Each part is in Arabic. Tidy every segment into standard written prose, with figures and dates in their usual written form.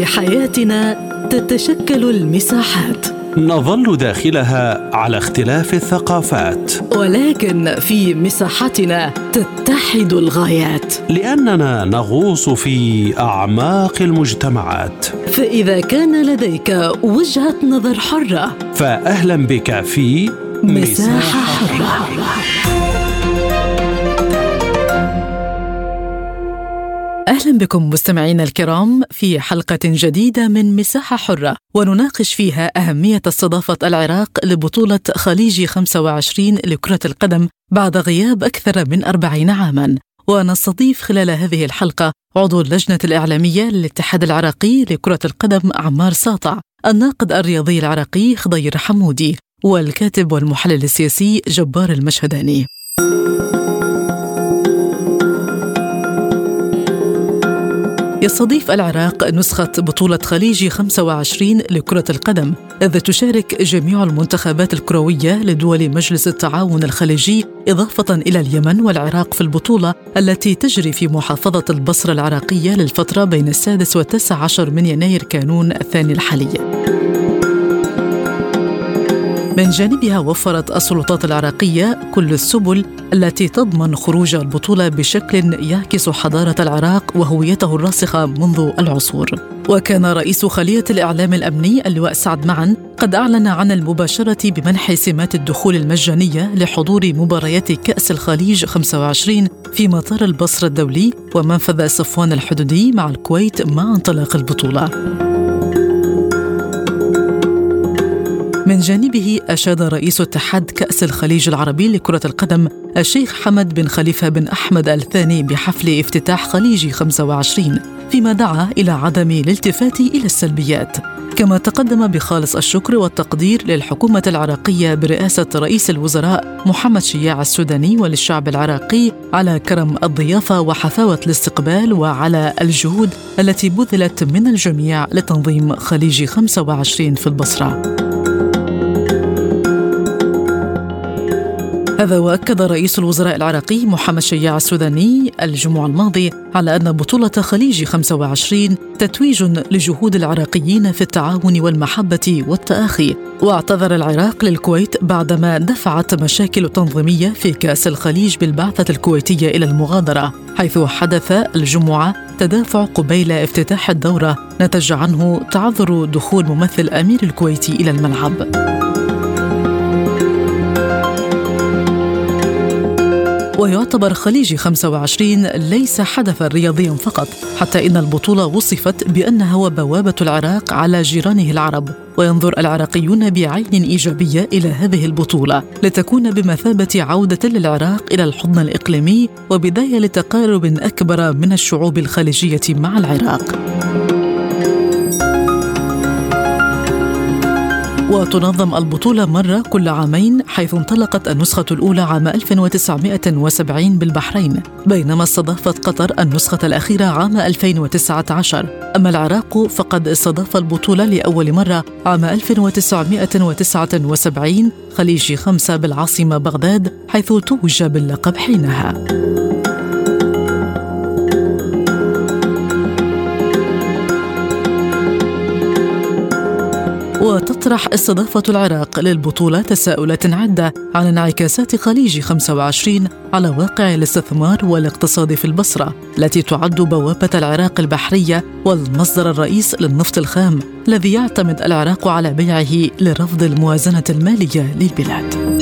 في حياتنا تتشكل المساحات، نظل داخلها على اختلاف الثقافات، ولكن في مساحتنا تتحد الغايات، لأننا نغوص في أعماق المجتمعات. فإذا كان لديك وجهة نظر حرة، فأهلا بك في مساحة حرة. أهلا بكم مستمعينا الكرام في حلقة جديدة من مساحة حرة، ونناقش فيها أهمية استضافة العراق لبطولة خليج 25 لكرة القدم بعد غياب أكثر من 40 عاما. ونستضيف خلال هذه الحلقة عضو اللجنة الإعلامية للاتحاد العراقي لكرة القدم عمار ساطع، الناقد الرياضي العراقي خضير حمودي، والكاتب والمحلل السياسي جبار المشهداني. يستضيف العراق نسخة بطولة خليج 25 لكرة القدم، إذ تشارك جميع المنتخبات الكروية لدول مجلس التعاون الخليجي إضافة إلى اليمن والعراق في البطولة التي تجري في محافظة البصرة العراقية للفترة بين 6 و19 من يناير كانون الثاني الحالي. من جانبها وفرت السلطات العراقية كل السبل التي تضمن خروج البطولة بشكل يعكس حضارة العراق وهويته الراسخة منذ العصور. وكان رئيس خلية الإعلام الأمني اللواء سعد معن قد أعلن عن المباشرة بمنح سمات الدخول المجانية لحضور مباريات كأس الخليج 25 في مطار البصرة الدولي ومنفذ صفوان الحدودي مع الكويت مع انطلاق البطولة. من جانبه أشاد رئيس اتحاد كأس الخليج العربي لكرة القدم الشيخ حمد بن خليفة بن أحمد الثاني بحفل افتتاح خليج 25، فيما دعا إلى عدم الالتفات إلى السلبيات. كما تقدم بخالص الشكر والتقدير للحكومة العراقية برئاسة رئيس الوزراء محمد شياع السوداني وللشعب العراقي على كرم الضيافة وحفاوة الاستقبال وعلى الجهود التي بذلت من الجميع لتنظيم خليج 25 في البصرة. هذا وأكد رئيس الوزراء العراقي محمد شياع السوداني الجمعة الماضي على أن بطولة خليج 25 تتويج لجهود العراقيين في التعاون والمحبة والتآخي. واعتذر العراق للكويت بعدما دفعت مشاكل تنظيمية في كأس الخليج بالبعثة الكويتية إلى المغادرة، حيث حدث الجمعة تدافع قبيل افتتاح الدورة نتج عنه تعذر دخول ممثل أمير الكويت إلى الملعب. ويعتبر خليج 25 ليس حدثاً رياضياً فقط، حتى إن البطولة وصفت بأنها هو بوابة العراق على جيرانه العرب، وينظر العراقيون بعين إيجابية إلى هذه البطولة لتكون بمثابة عودة للعراق إلى الحضن الإقليمي وبداية لتقارب أكبر من الشعوب الخليجية مع العراق. وتنظم البطولة مرة كل عامين، حيث انطلقت النسخة الأولى عام 1970 بالبحرين، بينما استضافت قطر النسخة الأخيرة عام 2019. أما العراق فقد استضاف البطولة لأول مرة عام 1979 خليج 5 بالعاصمة بغداد، حيث توج باللقب حينها. وتطرح استضافة العراق للبطولة تساؤلات عدة عن انعكاسات خليج 25 على واقع الاستثمار والاقتصاد في البصرة، التي تعد بوابة العراق البحرية والمصدر الرئيس للنفط الخام الذي يعتمد العراق على بيعه لرفض الموازنة المالية للبلاد.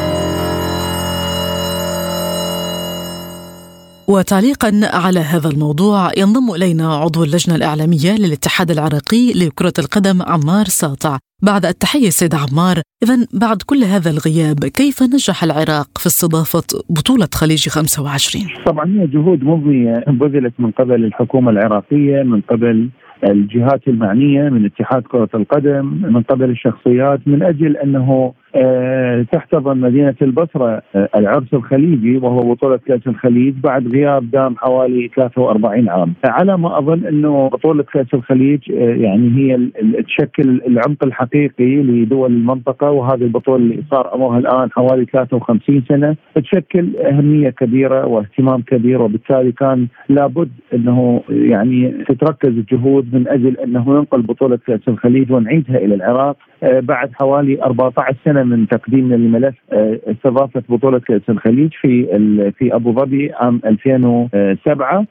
وتعليقاً على هذا الموضوع ينضم إلينا عضو اللجنة الإعلامية للاتحاد العراقي لكرة القدم عمار ساطع. بعد التحية سيد عمار، إذن بعد كل هذا الغياب كيف نجح العراق في استضافة بطولة خليج 25؟ طبعا هي جهود مضنية بذلت من قبل الحكومة العراقية، من قبل الجهات المعنية، من اتحاد كرة القدم، من قبل الشخصيات، من أجل أنه تحتضن مدينة البصرة العرس الخليجي وهو بطولة كأس الخليج بعد غياب دام حوالي 43 عام. على ما أظن أنه بطولة كأس الخليج يعني هي تشكل العمق الحقيقي لدول المنطقة، وهذه البطولة اللي صار أمرها الآن حوالي 53 سنة تشكل أهمية كبيرة واهتمام كبير، وبالتالي كان لابد أنه يعني تتركز الجهود من أجل أنه ننقل بطولة كأس الخليج ونعيدها إلى العراق بعد حوالي 14 سنة من تقديمنا لملف استضافة بطولة كأس الخليج في أبو ظبي عام 2007.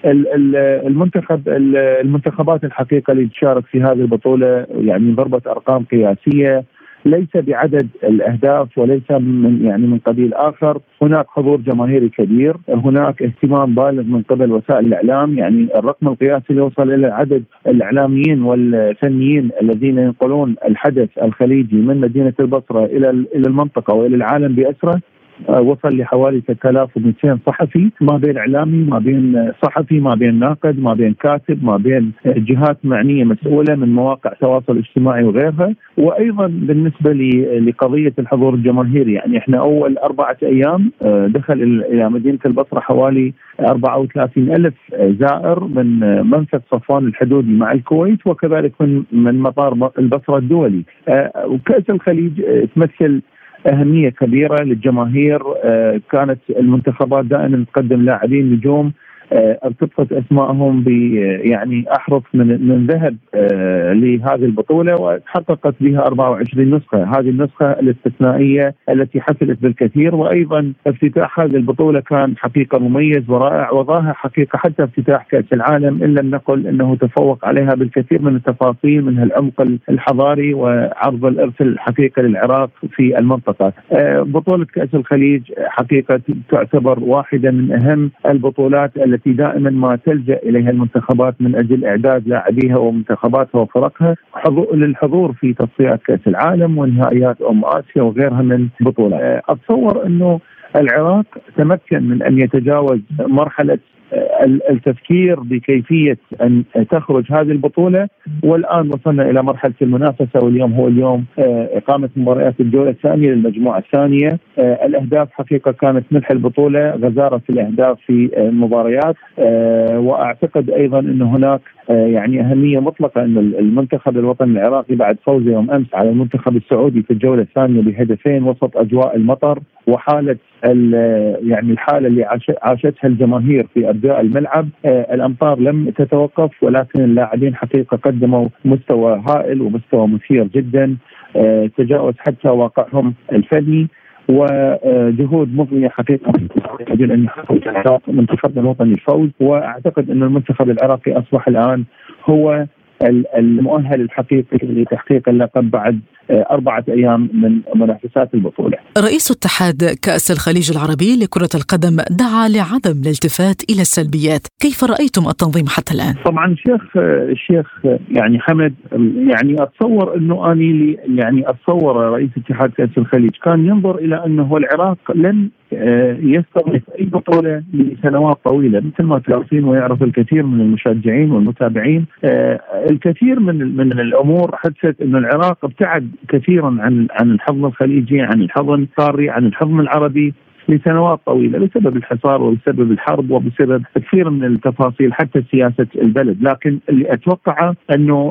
المنتخبات الحقيقة اللي تشارك في هذه البطولة يعني ضربت أرقام قياسية، ليس بعدد الأهداف وليس من قبيل آخر. هناك حضور جماهيري كبير، هناك اهتمام بالغ من قبل وسائل الإعلام، يعني الرقم القياسي اللي يوصل إلى عدد الإعلاميين والفنيين الذين ينقلون الحدث الخليجي من مدينة البصرة إلى المنطقة وإلى العالم بأسره وصل لحوالي 3200 صحفي، ما بين إعلامي ما بين صحفي ما بين ناقد ما بين كاتب ما بين جهات معنية مسؤولة من مواقع تواصل اجتماعي وغيرها. وأيضا بالنسبة لقضية الحضور الجماهيري، يعني احنا أول 4 أيام دخل إلى مدينة البصرة حوالي 34,000 زائر من منفذ صفوان الحدودي مع الكويت، وكذلك من مطار البصرة الدولي. وكأس الخليج تمثل أهمية كبيرة للجماهير. كانت المنتخبات دائما تقدم لاعبين نجوم ارتبطت أسمائهم يعني أحرف من ذهب لهذه البطولة، وتحققت بها 24 نسخة. هذه النسخة الاستثنائية التي حفلت بالكثير، وأيضا افتتاح هذه البطولة كان حقيقة مميز ورائع، وظاهر حقيقة حتى افتتاح كأس العالم إن لم نقل أنه تفوق عليها بالكثير من التفاصيل منها العمق الحضاري وعرض الإرث الحقيقة للعراق في المنطقة. بطولة كأس الخليج حقيقة تعتبر واحدة من أهم البطولات التي دائما ما تلجأ إليها المنتخبات من أجل إعداد لاعبيها ومنتخباتها وفرقها للحضور في تصفيات كأس العالم ونهائيات آسيا وغيرها من بطولات. أتصور أنه العراق تمكن من أن يتجاوز مرحلة التفكير بكيفية أن تخرج هذه البطولة، والآن وصلنا إلى مرحلة المنافسة، واليوم هو اليوم إقامة مباريات الجولة الثانية للمجموعة الثانية. الأهداف حقيقة كانت ملح البطولة، غزارة الأهداف في المباريات، وأعتقد أيضا أن هناك يعني أهمية مطلقة أن المنتخب الوطني العراقي بعد فوزه يوم أمس على المنتخب السعودي في الجولة الثانية بهدفين وسط أجواء المطر وحالة يعني الحالة اللي عاشتها الجماهير في أرجاء الملعب. الأمطار لم تتوقف، ولكن اللاعبين حقيقة قدموا مستوى هائل ومستوى مثير جدا، تجاوز حتى واقعهم الفني، وجهود مضنية حقيقة أجل أن يحقق منتخبنا الوطني الفوز. وأعتقد أن المنتخب العراقي أصبح الآن هو المؤهل الحقيقي لتحقيق اللقب بعد 4 أيام من منافسات البطولة. رئيس اتحاد كأس الخليج العربي لكرة القدم دعا لعدم الالتفات إلى السلبيات، كيف رأيتم التنظيم حتى الآن؟ طبعا الشيخ يعني حمد، يعني أتصور أنه أني يعني أتصور رئيس اتحاد كأس الخليج كان ينظر إلى أنه العراق لن يستضيف أي بطولة لسنوات طويلة، مثل ما تعرفين ويعرف الكثير من المشجعين والمتابعين. الكثير من الأمور حدثت أن العراق ابتعد كثيرا عن الحضن الخليجي، عن الحضن القاري، عن الحضن العربي لسنوات طويلة بسبب الحصار وبسبب الحرب وبسبب كثير من التفاصيل حتى سياسة البلد. لكن اللي أتوقع أنه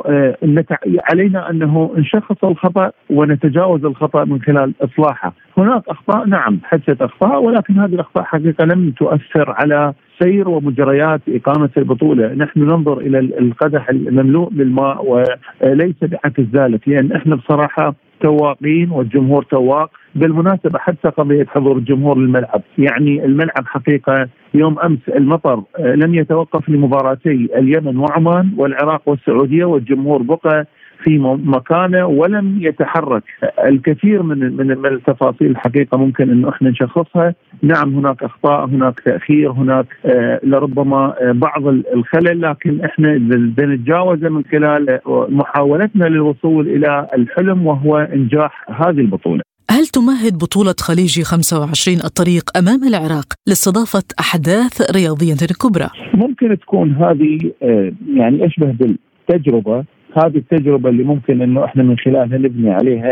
علينا أنه نشخص الخطأ ونتجاوز الخطأ من خلال إصلاحه. هناك أخطاء، نعم حدثت أخطاء، ولكن هذه الأخطاء حقيقة لم تؤثر على سير ومجريات إقامة البطولة. نحن ننظر إلى القدح المملوء بالماء وليس بعكس ذلك، لأن احنا بصراحة تواقين والجمهور تواق. بالمناسبة حتى قضية حضور الجمهور للملعب، يعني الملعب حقيقة يوم أمس المطر لم يتوقف لمباراتي اليمن وعمان والعراق والسعودية، والجمهور بقى في مكانه ولم يتحرك. الكثير من التفاصيل الحقيقة ممكن أنه احنا نشخصها. نعم هناك أخطاء، هناك تأخير، هناك لربما بعض الخلل، لكن احنا بنتجاوز من خلال محاولتنا للوصول إلى الحلم وهو إنجاح هذه البطولة. هل تمهد بطولة خليجي 25 الطريق أمام العراق لاستضافة أحداث رياضية كبرى؟ ممكن تكون هذه يعني أشبه بالتجربة، هذه التجربة اللي ممكن أنه احنا من خلالها نبني عليها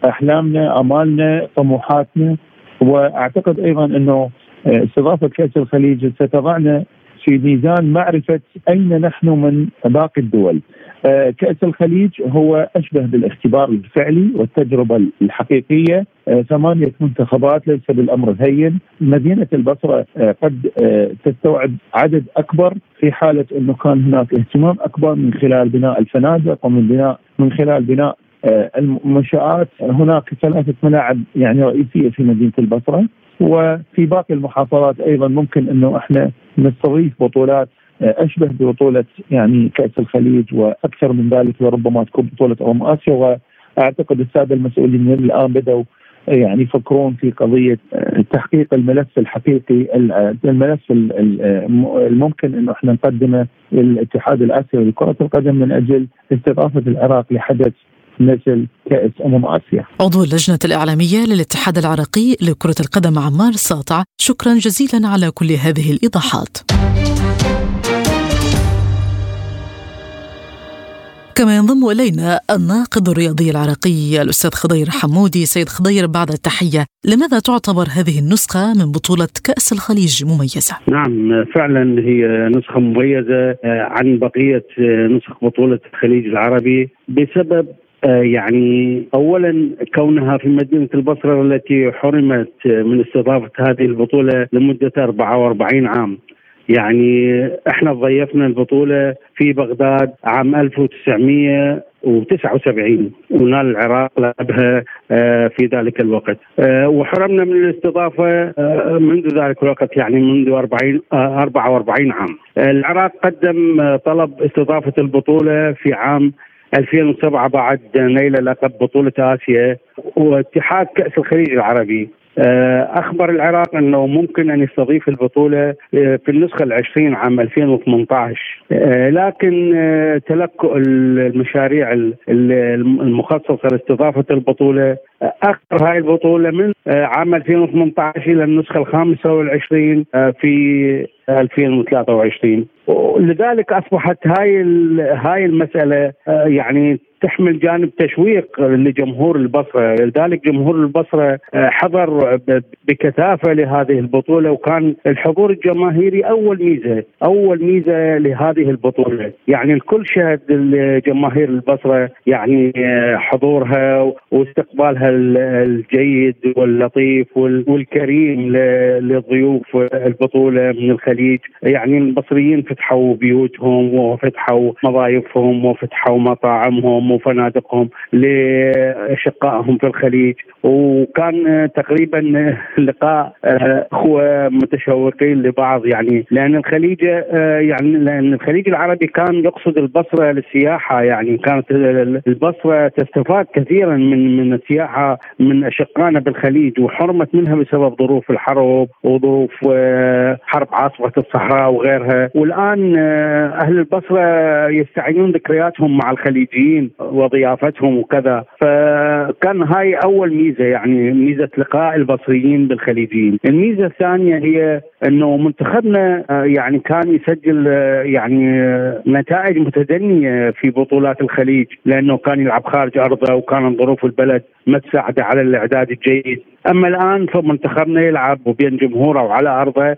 احلامنا، امالنا، طموحاتنا. واعتقد ايضا انه استضافه كاس الخليج ستضعنا في ميزان معرفه اين نحن من باقي الدول. كاس الخليج هو اشبه بالاختبار الفعلي والتجربه الحقيقيه. 8 منتخبات ليس بالامر الهين. مدينه البصره قد تستوعب عدد اكبر في حاله انه كان هناك اهتمام اكبر من خلال بناء الفنادق من خلال بناء المنشآت. هناك 3 ملاعب يعني رئيسيه في مدينه البصره، وفي باقي المحافظات ايضا ممكن انه احنا نستضيف بطولات اشبه ببطوله يعني كاس الخليج واكثر من ذلك، وربما تكون بطوله اسيا. واعتقد الساده المسؤولين الان بداوا يعني يفكرون في قضيه تحقيق الملف الحقيقي، الملف الممكن انه احنا نقدمه للاتحاد الاسيوي لكره القدم من اجل استضافه العراق لحدث مثل كأس آسيا. عضو اللجنة الإعلامية للاتحاد العراقي لكرة القدم عمار ساطع، شكرا جزيلا على كل هذه الإيضاحات. كما ينضم إلينا الناقد الرياضي العراقي الأستاذ خضير حمودي. سيد خضير، بعد التحية، لماذا تعتبر هذه النسخة من بطولة كأس الخليج مميزة؟ نعم، فعلا هي نسخة مميزة عن بقية نسخ بطولة الخليج العربي بسبب يعني أولا كونها في مدينة البصرة التي حرمت من استضافة هذه البطولة لمدة 44 عام. يعني احنا ضيفنا البطولة في بغداد عام 1979 ونال العراق لعبها في ذلك الوقت، وحرمنا من الاستضافة منذ ذلك الوقت، يعني منذ 44 عام. العراق قدم طلب استضافة البطولة في عام 2007 بعد نيل لقب بطولة آسيا، واتحاد كأس الخليج العربي أخبر العراق أنه ممكن أن يستضيف البطولة في النسخة 20 عام 2018، لكن تلكؤ المشاريع المخصصة لاستضافة البطولة أخر هاي البطولة من عام 2018 إلى النسخة 25 في 2023. لذلك أصبحت هاي المسألة يعني تحمل جانب تشويق لجمهور البصرة. لذلك جمهور البصرة حضر بكثافة لهذه البطولة، وكان الحضور الجماهيري أول ميزة لهذه البطولة. يعني الكل شهد جماهير البصرة يعني حضورها واستقبالها الجيد واللطيف والكريم لضيوف البطولة من الخليج. يعني البصريين فتحوا بيوتهم وفتحوا مضايفهم وفتحوا مطاعمهم وفنادقهم لأشقائهم في الخليج، وكان تقريبا لقاء أخوة متشوقين لبعض. يعني لأن الخليج العربي كان يقصد البصرة للسياحة. يعني كانت البصرة تستفاد كثيرا من السياحة من أشقائنا بالخليج، وحرمت منها بسبب ظروف الحرب وظروف حرب عاصفة الصحراء وغيرها. والآن أهل البصرة يستعينون ذكرياتهم مع الخليجيين وضيافتهم وكذا. فكان هاي أول ميزة، يعني ميزة لقاء البصريين بالخليجيين. الميزة الثانية هي أنه منتخبنا يعني كان يسجل يعني نتائج متدنية في بطولات الخليج، لأنه كان يلعب خارج أرضه وكانت ظروف البلد ما تساعده على الإعداد الجيد. أما الآن فمنتخبنا يلعب وبين جمهوره وعلى أرضه،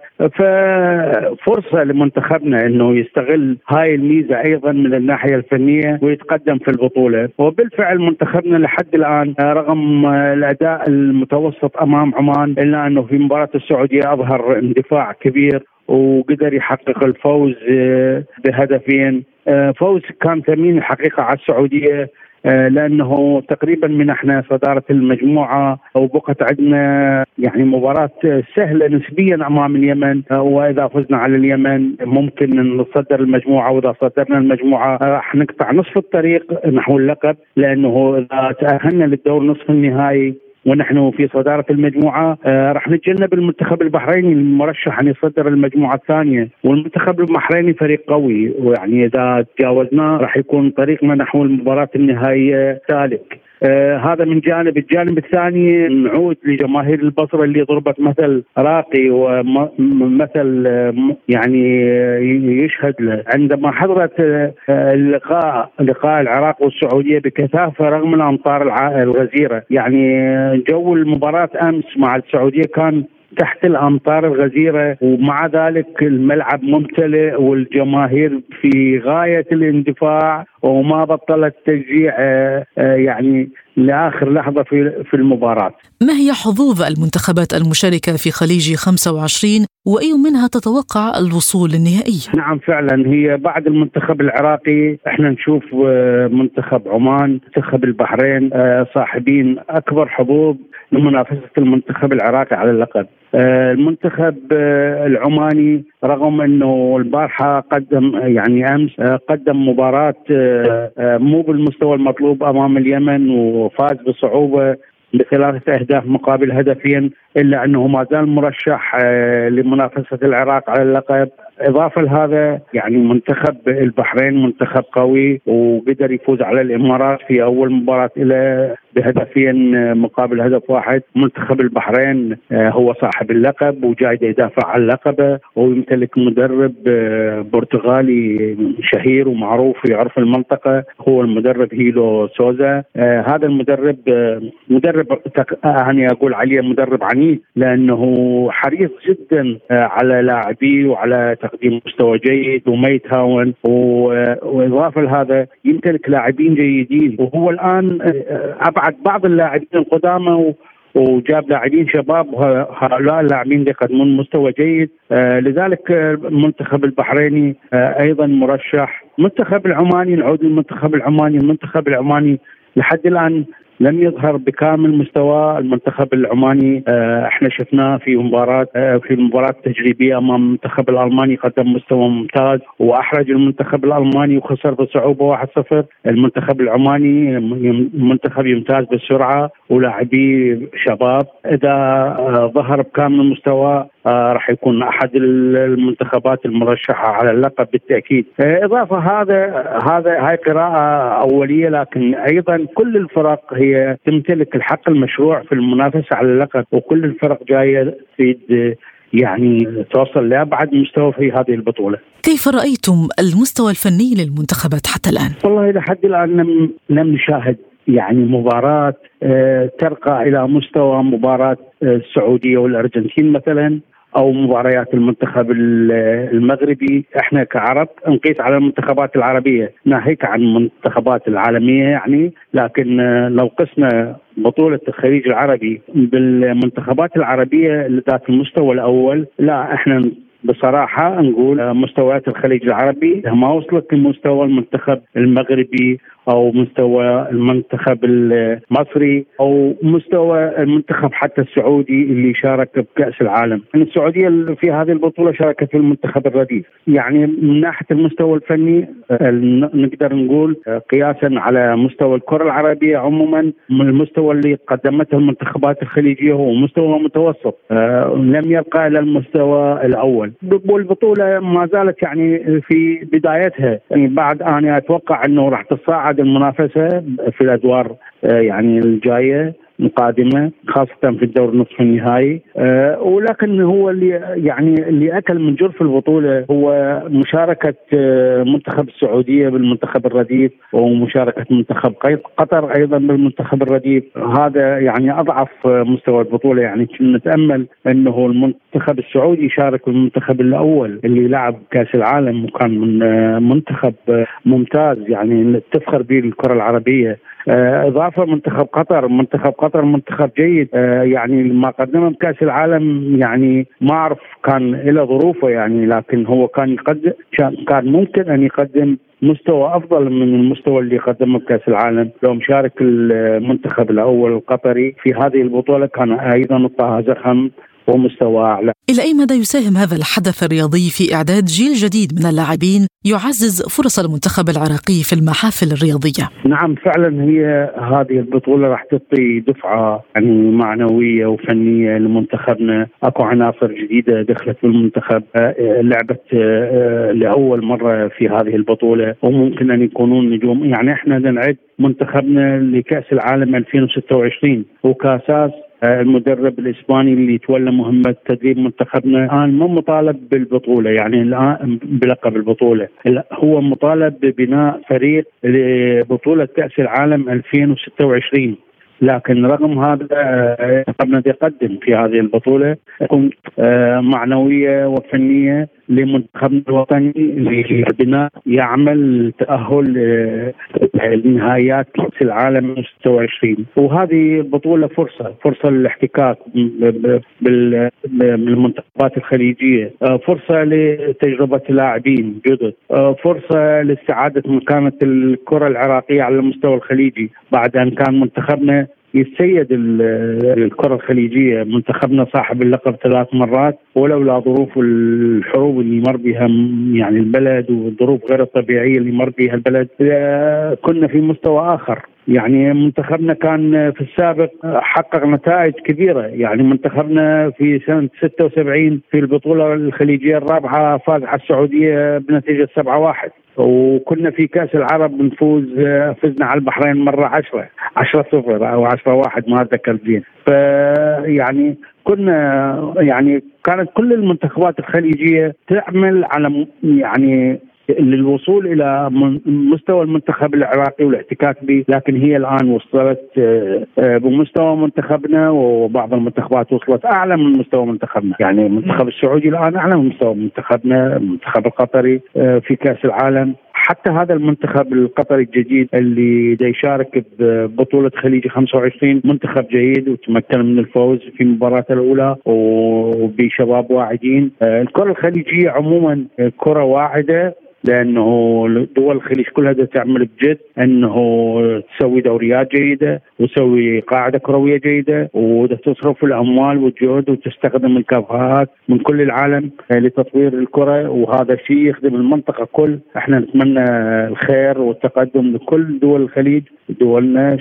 ففرصة لمنتخبنا أنه يستغل هاي الميزة أيضا من الناحية الفنية ويتقدم في البطولة. وبالفعل منتخبنا لحد الآن رغم الأداء المتوسط أمام عمان، إلا أنه في مباراة السعودية أظهر اندفاع كبير وقدر يحقق الفوز بهدفين. فوز كان ثمين الحقيقة على السعودية، لأنه تقريبا منحنا صدارة المجموعة، وبقت عندنا يعني مباراة سهلة نسبيا أمام اليمن، وإذا فزنا على اليمن ممكن نصدر المجموعة، وإذا صدرنا المجموعة راح نقطع نصف الطريق نحو اللقب، لأنه إذا تأهلنا للدور نصف النهائي ونحن في صدارة المجموعة راح نتجنب المنتخب البحريني المرشح أن يصدر المجموعة الثانية. والمنتخب البحريني فريق قوي، ويعني إذا تجاوزناه راح يكون طريقنا نحو المباراة النهائية سالك. هذا من جانب. الجانب الثاني نعود لجماهير البصرة اللي ضربت مثل راقي ومثل يعني يشهد له عندما حضرت لقاء العراق والسعودية بكثافة رغم الأمطار الغزيرة. يعني جو المباراة أمس مع السعودية كان تحت الأمطار الغزيرة، ومع ذلك الملعب ممتلئ والجماهير في غاية الاندفاع وما بطلت تشجيع يعني لآخر لحظة في المباراة. ما هي حظوظ المنتخبات المشاركة في خليج 25 وأي منها تتوقع الوصول للنهائي؟ نعم فعلا، هي بعد المنتخب العراقي احنا نشوف منتخب عمان، منتخب البحرين صاحبين أكبر حظوظ لمنافسة المنتخب العراقي على اللقب. المنتخب العماني رغم أنه البارحة أمس قدم مباراة مو بالمستوى المطلوب أمام اليمن وفاز بصعوبة ب3 أهداف مقابل هدفين، إلا أنه ما زال مرشح لمنافسة العراق على اللقب. إضافة لهذا يعني منتخب البحرين منتخب قوي وقدر يفوز على الإمارات في أول مباراة له بهدفين مقابل هدف واحد. منتخب البحرين هو صاحب اللقب وجاي يدافع عن لقبه، ويمتلك مدرب برتغالي شهير ومعروف في عرف المنطقة، هو المدرب هيلو سوزا. هذا المدرب أنا أقول عليه مدرب عنيد، لأنه حريص جدا على لاعبيه وعلى تقديم مستوى جيد وما يتهاون، وإضافة لهذا يمتلك لاعبين جيدين، وهو الآن أبعد بعض اللاعبين القدامى وجاب لاعبين شباب، وهؤلاء اللاعبين يقدمون مستوى جيد. لذلك المنتخب البحريني أيضا مرشح. المنتخب العماني، نعود للمنتخب العماني. المنتخب العماني لحد الآن لم يظهر بكامل مستوى. المنتخب العماني احنا شفناه في المباراة التجريبية امام المنتخب الالماني، قدم مستوى ممتاز واحرج المنتخب الالماني وخسر بصعوبة 1-0. المنتخب العماني منتخب يمتاز بالسرعة ولاعبي شباب، اذا ظهر بكامل مستوى راح يكون احد المنتخبات المرشحة على اللقب بالتأكيد. اضافة هاي قراءة اولية، لكن ايضا كل الفرق هي تمتلك الحق المشروع في المنافسة على اللقب، وكل الفرق جاية تريد يعني توصل لأبعد مستوى في هذه البطولة. كيف رأيتم المستوى الفني للمنتخبات حتى الآن؟ والله لحد الآن لم نشاهد يعني مباراة ترقى إلى مستوى مباراة السعودية والأرجنتين مثلا، أو مباريات المنتخب المغربي. إحنا كعرب نقيس على المنتخبات العربية ناهيك عن المنتخبات العالمية يعني، لكن لو قسنا بطولة الخليج العربي بالمنتخبات العربية ذات المستوى الأول، لا إحنا بصراحة نقول مستويات الخليج العربي ما وصلت لمستوى المنتخب المغربي أو مستوى المنتخب المصري أو مستوى المنتخب حتى السعودي اللي شارك بكأس العالم. السعودية في هذه البطولة شاركت في المنتخب الرديف. يعني من ناحية المستوى الفني نقدر نقول قياسا على مستوى الكرة العربية عموما، من المستوى اللي قدمته المنتخبات الخليجية هو مستوى متوسط، لم يرقى إلى المستوى الأول. والبطولة ما زالت يعني في بدايتها، يعني بعد أنا أتوقع أنه راح تصاعد المنافسة في الأدوار يعني الجاية القادمة، خاصة في الدور نصف النهائي. ولكن هو اللي أكل من جرف البطولة هو مشاركة منتخب السعودية بالمنتخب الرديف، ومشاركة منتخب قطر أيضا بالمنتخب الرديف. هذا يعني أضعف مستوى البطولة. يعني كنا نتأمل أنه المنتخب السعودي يشارك بالمنتخب الأول اللي لعب كأس العالم، وكان من منتخب ممتاز يعني تفخر به الكرة العربية. إضافة منتخب قطر منتخب جيد، يعني ما قدمه بكأس العالم يعني ما أعرف كان له ظروفه يعني، لكن هو كان ممكن أن يقدم مستوى أفضل من المستوى اللي قدمه بكأس العالم. لو مشارك المنتخب الأول القطري في هذه البطولة كان أيضا طه زخم ومستوى أعلى. إلى أي مدى يساهم هذا الحدث الرياضي في إعداد جيل جديد من اللاعبين يعزز فرص المنتخب العراقي في المحافل الرياضية؟ نعم فعلا، هي هذه البطولة راح تعطي دفعة يعني معنوية وفنية لمنتخبنا. أكو عناصر جديدة دخلت بالمنتخب، لعبت لأول مرة في هذه البطولة وممكن أن يكونون نجوم. يعني احنا نعد منتخبنا لكأس العالم 2026 وكاساس المدرب الإسباني اللي تولى مهمة تدريب منتخبنا الآن مو مطالب بالبطولة، يعني الآن بلقب البطولة، هو مطالب ببناء فريق لبطولة كأس العالم 2026. لكن رغم هذا منتخبنا يقدم في هذه البطولة معنوية وفنية لمنتخبنا الوطني لبناء يعمل تأهل لنهائيات كأس العالم 26. وهذه البطولة فرصة للاحتكاك بالمنتخبات الخليجية، فرصة لتجربة لاعبين جدد، فرصة لاستعادة مكانة الكرة العراقية على المستوى الخليجي بعد أن كان منتخبنا يتسيد الكرة الخليجية. منتخبنا صاحب اللقب 3 مرات، ولولا ظروف الحروب اللي مر بها يعني البلد والظروف غير الطبيعية اللي مر بها البلد كنا في مستوى آخر. يعني منتخبنا كان في السابق حقق نتائج كبيرة، يعني منتخبنا في سنة 76 في البطولة الخليجية الرابعة فاز على السعودية بنتيجة 7-1، وكنا في كأس العرب فزنا على البحرين مرة 10-0 أو 10-1 ما أتذكر زين. فيعني كانت كل المنتخبات الخليجية تعمل على يعني للوصول إلى مستوى المنتخب العراقي والاحتكاك به، لكن هي الآن وصلت بمستوى منتخبنا، وبعض المنتخبات وصلت أعلى من مستوى منتخبنا. يعني المنتخب السعودي الآن أعلى من مستوى منتخبنا، المنتخب القطري في كأس العالم. حتى هذا المنتخب القطري الجديد اللي دا يشارك ببطولة خليجي 25 منتخب جيد وتمكن من الفوز في مباراته الأولى وبشباب واعدين. الكرة الخليجية عموما كرة واعدة، لأنه دول الخليج كلها تعمل بجد أنه تسوي دوريات جيدة وتسوي قاعدة كروية جيدة وتصرف الأموال والجهد وتستخدم الكفاءات من كل العالم لتطوير الكرة، وهذا الشيء يخدم المنطقة كل. احنا نتمنى الخير والتقدم لكل دول الخليج، دولنا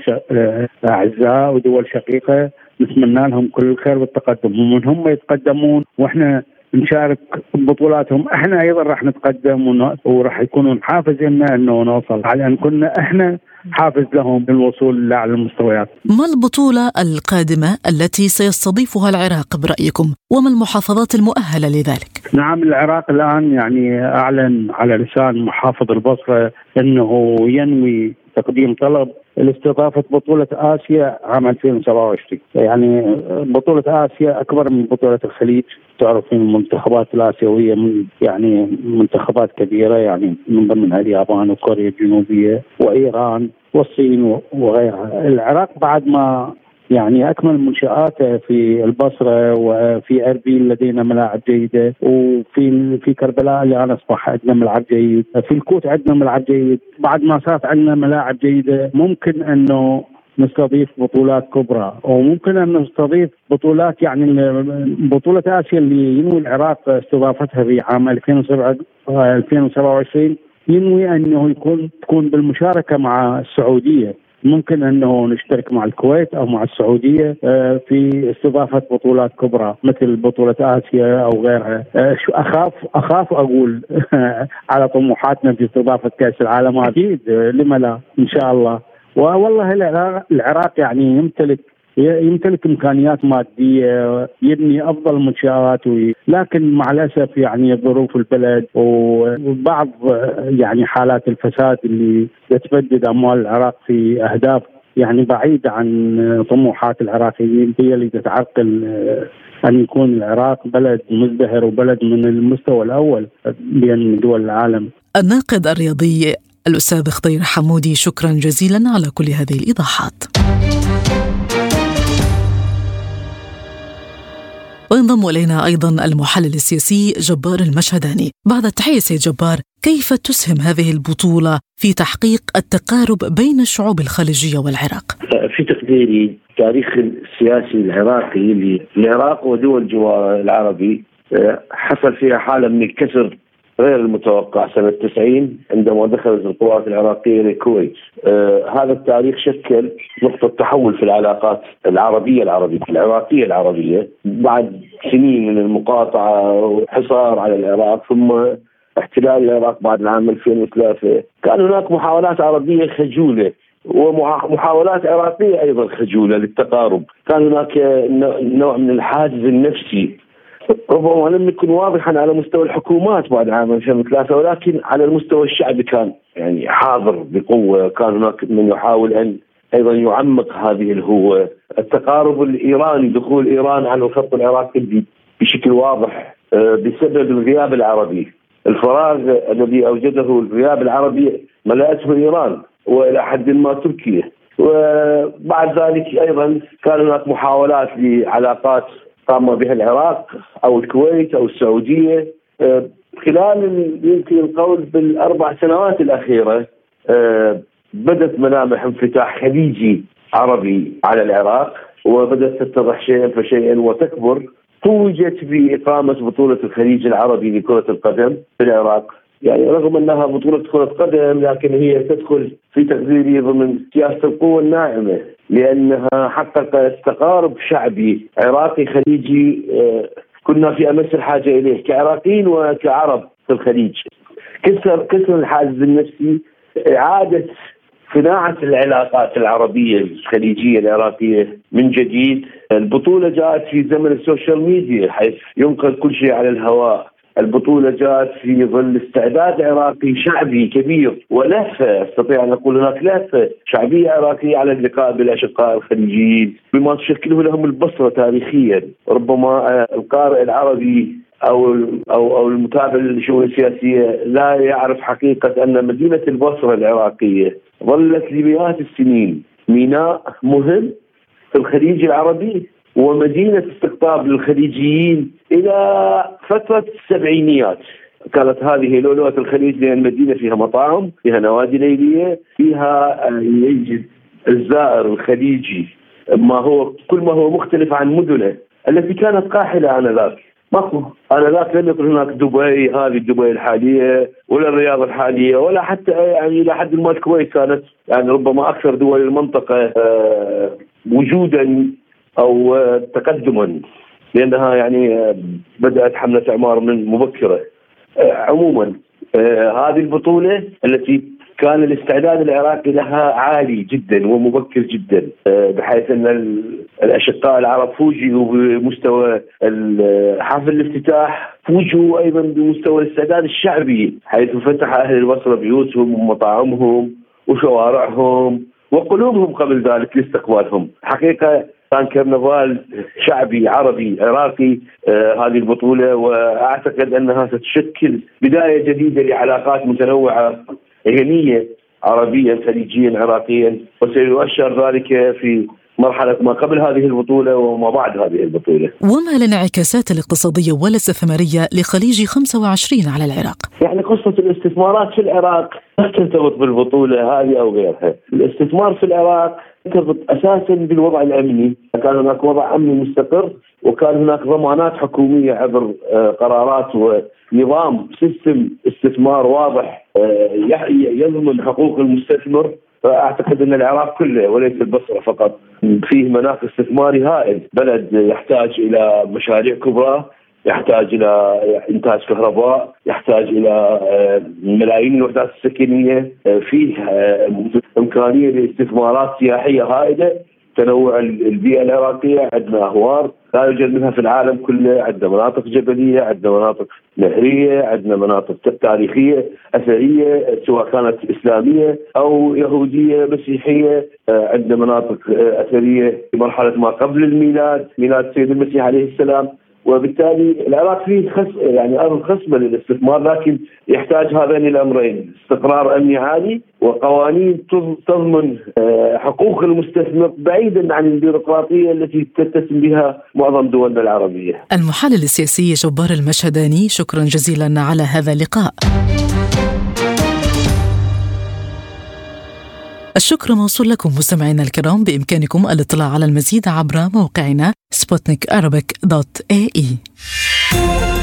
أعزاء ودول شقيقة نتمنى لهم كل الخير والتقدم، ومن هم يتقدمون واحنا نشارك ببطولاتهم احنا ايضا راح نتقدم وراح يكونون حافز لنا انه نوصل، على ان كنا احنا حافز لهم للوصول لاعلى المستويات. ما البطولة القادمة التي سيستضيفها العراق برأيكم، وما المحافظات المؤهلة لذلك؟ نعم، العراق الآن يعني أعلن على لسان محافظ البصرة أنه ينوي تقديم طلب لاستضافة بطولة آسيا عام 2027. يعني بطولة آسيا أكبر من بطولة الخليج، تعرفين المنتخبات الآسيوية يعني منتخبات كبيرة، يعني من ضمنها اليابان وكوريا الجنوبية وإيران والصين وغيرها. العراق بعد ما يعني أكمل منشآته في البصرة وفي أربيل لدينا ملاعب جيدة، وفي كربلاء اللي أنا أصبح عندنا ملعب جيد، في الكوت عندنا ملعب جيد. بعد ما صارت عندنا ملاعب جيدة ممكن أنه نستضيف بطولات كبرى، وممكن أن نستضيف بطولات يعني بطولة آسيا اللي ينوي العراق استضافتها في عام 2027 ينوي أنه تكون بالمشاركة مع السعودية. ممكن أنه نشترك مع الكويت أو مع السعودية في استضافة بطولات كبرى مثل بطولة آسيا أو غيرها. أخاف أقول على طموحاتنا في استضافة كأس العالم، أكيد لما لا إن شاء الله. والله العراق يعني يمتلك إمكانيات مادية، يبني أفضل منشآت، لكن مع الأسف يعني ظروف البلد وبعض يعني حالات الفساد اللي تبدد أموال العراق في أهداف يعني بعيدة عن طموحات العراقيين هي اللي تتعرقل أن يكون العراق بلد مزدهر وبلد من المستوى الأول بين دول العالم. الناقد الرياضي الأستاذ خضير حمودي، شكرا جزيلا على كل هذه الإيضاحات. وينضم إلينا أيضا المحلل السياسي جبار المشهداني. بعد التحية سيد جبار، كيف تسهم هذه البطولة في تحقيق التقارب بين الشعوب الخليجية والعراق؟ في تقديري تاريخ السياسي العراقي للعراق ودول الجوار العربي حصل فيها حالة من الكسر غير المتوقع سنة 90 عندما دخلت القوات العراقية للكويت. هذا التاريخ شكل نقطة تحول في العلاقات العربية العراقية العربية بعد سنين من المقاطعة وحصار على العراق ثم احتلال العراق بعد العام 2003. كان هناك محاولات عربية خجولة ومحاولات عراقية أيضا خجولة للتقارب. كان هناك نوع من الحاجز النفسي ربما لم يكن واضحا على مستوى الحكومات بعد عام 2003، ولكن على المستوى الشعبي كان يعني حاضر بقوة. كان هناك من يحاول أن أيضا يعمق هذه الهوة. التقارب الإيراني، دخول إيران على الخط العراقي بشكل واضح بسبب الغياب العربي، الفراغ الذي أوجده الغياب العربي ملأته إيران وإلى حد ما تركيا. وبعد ذلك أيضا كان هناك محاولات لعلاقات قام بها العراق أو الكويت أو السعودية خلال يمكن القول بالأربع سنوات الأخيرة. بدت ملامح انفتاح خليجي عربي على العراق وبدأت تتضح شيئا فشيئا وتكبر. توجت بإقامة بطولة الخليج العربي لكرة القدم في العراق، يعني رغم أنها بطولة كرة قدم لكن هي تدخل في تقديري ضمن سياسة القوة الناعمة، لأنها حققت تقارب شعبي عراقي خليجي كنا في أمس الحاجة إليه كعراقيين وكعرب في الخليج. كسر الحاجز النفسي، إعادة صناعة العلاقات العربية الخليجية العراقية من جديد. البطولة جاءت في زمن السوشيال ميديا حيث ينقل كل شيء على الهواء. البطولة جاءت في ظل استعداد عراقي شعبي كبير ولهفة، استطيع أن أقول هناك لهفة شعبية عراقية على اللقاء بالأشقاء الخليجيين بما تشكله لهم البصرة تاريخيا. ربما القارئ العربي أو المتابع للشؤون السياسية لا يعرف حقيقة أن مدينة البصرة العراقية ظلت لمئات السنين ميناء مهم في الخليج العربي ومدينة استقطاب للخليجيين إلى فترة السبعينيات. كانت هذه لؤلؤة الخليج لأن المدينة فيها مطاعم، فيها نوادي ليلية، فيها يجد الزائر الخليجي كل ما هو مختلف عن مدنه التي كانت قاحلة آنذاك. آنذاك لم يكن هناك دبي، هذه دبي الحالية ولا الرياض الحالية ولا حتى يعني إلى حد ما الكويت كانت يعني ربما أكثر دول المنطقة وجودا أو تقدما لأنها يعني بدأت حملة إعمار من مبكرة. عموما هذه البطولة التي كان الاستعداد العراقي لها عالي جدا ومبكر جدا بحيث أن الأشقاء العرب فوجئوا بمستوى حفل الافتتاح، فوجئوا أيضا بمستوى الاستعداد الشعبي حيث فتح أهل البصرة بيوتهم ومطاعمهم وشوارعهم وقلوبهم قبل ذلك لاستقبالهم. حقيقة كان كرنفال شعبي عربي عراقي هذه البطولة، وأعتقد أنها ستشكل بداية جديدة لعلاقات متنوعة غنية عربيا خليجيا عراقيا، وسيؤشر ذلك في مرحلة ما قبل هذه البطولة وما بعد هذه البطولة. وما الانعكاسات الاقتصادية والاستثمارية لخليج 25 على العراق؟ يعني قصة الاستثمارات في العراق لا ترتبط بالبطولة هذه أو غيرها. الاستثمار في العراق يرتبط أساسا بالوضع الأمني. كان هناك وضع أمني مستقر وكان هناك ضمانات حكومية عبر قرارات ونظام سيستم استثمار واضح يضمن حقوق المستثمر. فأعتقد أن العراق كله وليس البصرة فقط فيه مناخ استثماري هائل. بلد يحتاج إلى مشاريع كبرى، يحتاج إلى إنتاج كهرباء، يحتاج إلى ملايين الوحدات السكنية، فيه إمكانية لاستثمارات سياحية هائلة. تنوع البيئة العراقية، عندنا أهوار لا يوجد منها في العالم كله، عندنا مناطق جبلية، عندنا مناطق نهرية، عندنا مناطق تاريخية أثرية سواء كانت إسلامية أو يهودية مسيحية، عندنا مناطق أثرية في مرحلة ما قبل الميلاد، ميلاد السيد المسيح عليه السلام. وبالتالي العراق فيه يعني أرض خصبة للاستثمار، لكن يحتاج هذين الأمرين: استقرار أمني عالي وقوانين تضمن حقوق المستثمر بعيدا عن البيروقراطية التي تتسم بها معظم دولنا العربية. المحلل السياسي جبار المشهداني، شكرا جزيلا على هذا اللقاء. الشكر موصول لكم مستمعينا الكرام. بإمكانكم الاطلاع على المزيد عبر موقعنا sputnikarabic.ae.